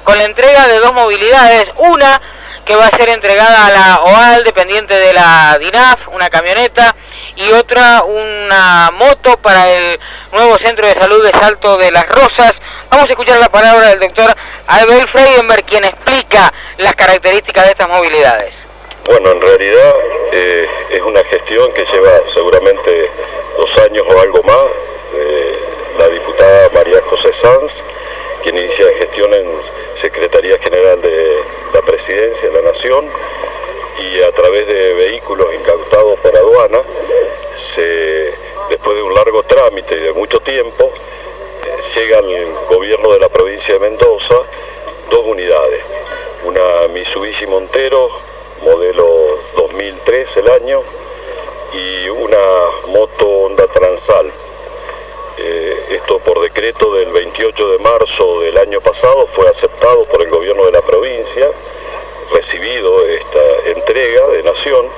con la entrega de 2 movilidades, una que va a ser entregada a la OAL, dependiente de la DINAF, una camioneta, y otra una moto para el nuevo Centro de Salud de Salto de las Rosas. Vamos a escuchar la palabra del doctor Abel Freidenberg, quien explica las características de estas movilidades. Bueno, en realidad es una gestión que lleva seguramente 2 años o algo más. La diputada María José Sanz, quien inicia gestión en Secretaría General de la Presidencia de la Nación, y a través de vehículos incautados por aduana, después de un largo trámite y de mucho tiempo, llega al gobierno de la provincia de Mendoza 2 unidades, una Mitsubishi Montero, modelo 2003 el año, y una moto Honda Transal. Esto por decreto del 28 de marzo del año pasado fue aceptado por el gobierno de la provincia, recibido esta entrega de Nación,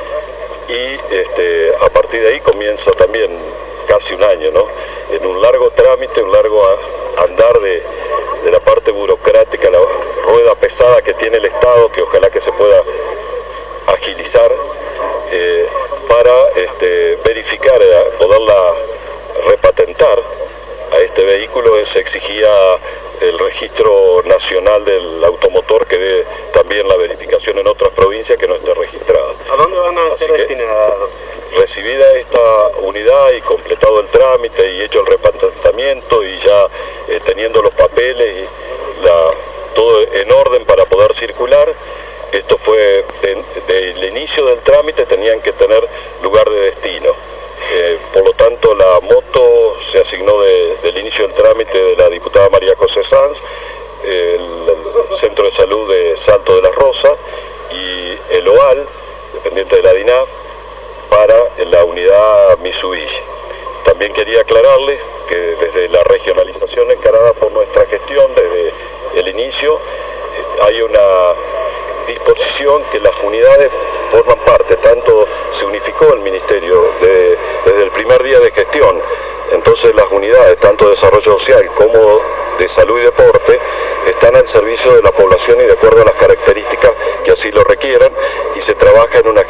y a partir de ahí comienza también casi un año, ¿no? En un largo trámite, un largo andar de la parte burocrática, la rueda pesada que tiene el Estado, que ojalá que se pueda agilizar para verificar, poderla repatentar a este vehículo. Se exigía el registro nacional del automotor, que dé también la verificación en otras provincias que no esté registrada. ¿A dónde van a ser destinadas? Recibida esta unidad y completado el trámite y hecho el repatentamiento y ya teniendo los papeles y todo en orden para poder circular, esto fue del inicio del trámite, tenían que tener lugar de destino. Por lo tanto, la moto se asignó del inicio del trámite de la diputada María José Sanz, el Centro de Salud de Salto de las Rosas, y el OAL, dependiente de la DINAF, para la unidad Mitsubishi. También quería aclararles que desde la regionalización encarada por nuestra gestión, desde el inicio, hay una disposición que las unidades forman parte, tanto se unificó el ministerio desde el primer día de gestión. Entonces las unidades, tanto de desarrollo social como de salud y deporte, están al servicio de la población y de acuerdo a las características que así lo requieran, y se trabaja en una